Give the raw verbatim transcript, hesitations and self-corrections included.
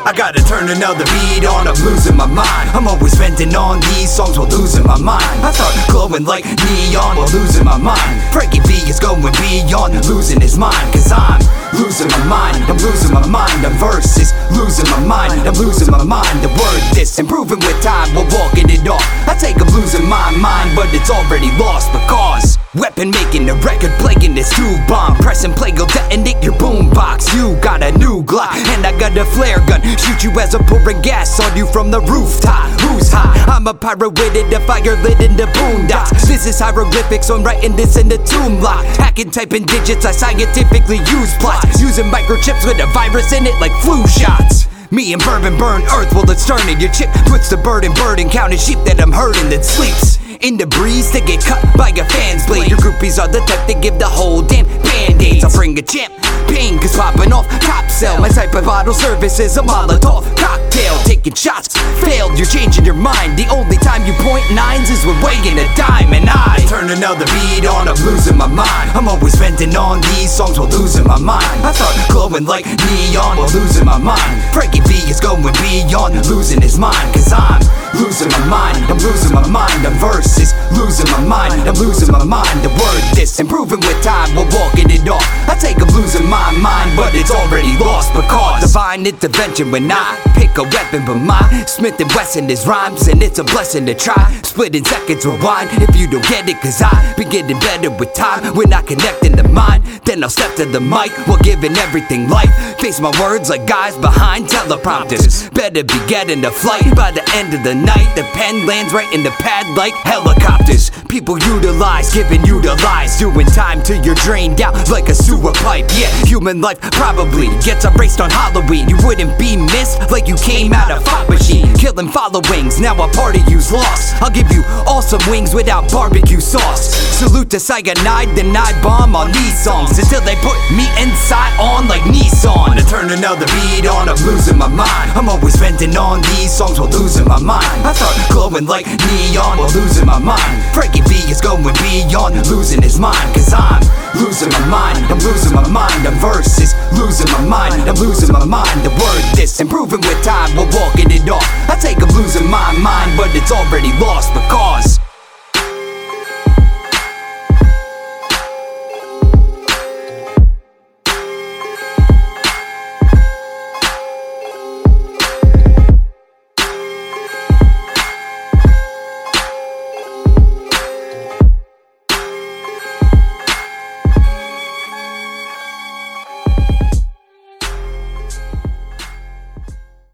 I gotta turn another beat on, I'm losing my mind. I'm always venting on these songs while losing my mind. I start glowing like neon while losing my mind. Frankie V is going beyond losing his mind. Cause I'm losing my mind, I'm losing my mind. The verses, losing my mind, I'm losing my mind. The word this, improving with time, we're walking it off. I take I'm losing my mind, but it's already lost because weapon making the record, playing this tube bomb. Pressing play, go detonate your boombox. You got a new Glock, and I got a flare gun. Shoot you as I'm pouring gas on you from the rooftop. Who's hot? I'm a pyro with it, a fire lit in the boondocks. This is hieroglyphics, so I'm writing this in the tomb lock. Hacking, typing digits, I scientifically use plots. Using microchips with a virus in it like flu shots. Me and Bourbon burn earth while it's turning. Your chick puts the bird in burden, counting sheep that I'm herding that sleeps in the breeze to get cut by a fan's blade. Your groupies are the type that give the whole damn band-aids. I'll bring a champ pain, cause popping off top sell. My type of bottle service is a Molotov cocktail. Taking shots, failed, you're changing your mind. The only time you point nines is when weighing a dime. And I turn another beat on, I'm losing my mind. I'm always venting on these songs while losing my mind. I start glowing like neon while losing my mind. Frankie V is going beyond losing his mind. Cause I'm losing my mind, I'm losing my mind. The verses, losing my mind, I'm losing my mind. The word this, improving with time, we're walking it off. I take I'm losing my mind, but it's already lost because divine intervention when I pick a weapon. But my Smith and Wesson is rhymes, and it's a blessing to try. Splitting seconds rewind if you don't get it, cause I been getting better with time. When I connect in the mind, then I'll step to the mic while giving everything life. Face my words like guys behind teleprompters. Better be getting to flight by the end of the night. The pen lands right in the pad like helicopters. People utilize, giving you the lies, doing time till you're drained out like a sewer pipe. Yeah, human life probably gets erased on Halloween. You wouldn't be missed like you came out of fog machine. Killing followings, now a part of you's lost. I'll give you awesome wings without barbecue sauce. Salute to cyanide, denied bomb on these songs until they put me inside on like Nissan. To turn another beat on, I'm losing my mind. I'm always venting on these songs while losing my mind. I start glowing like neon while losing my mind. Frankie V is going beyond losing his mind. Cause I'm losing my mind, I'm losing my mind. The verses, losing my mind, I'm losing my mind. The word this, improving with time, we're walking it off. I take I'm losing my mind, but it's already lost because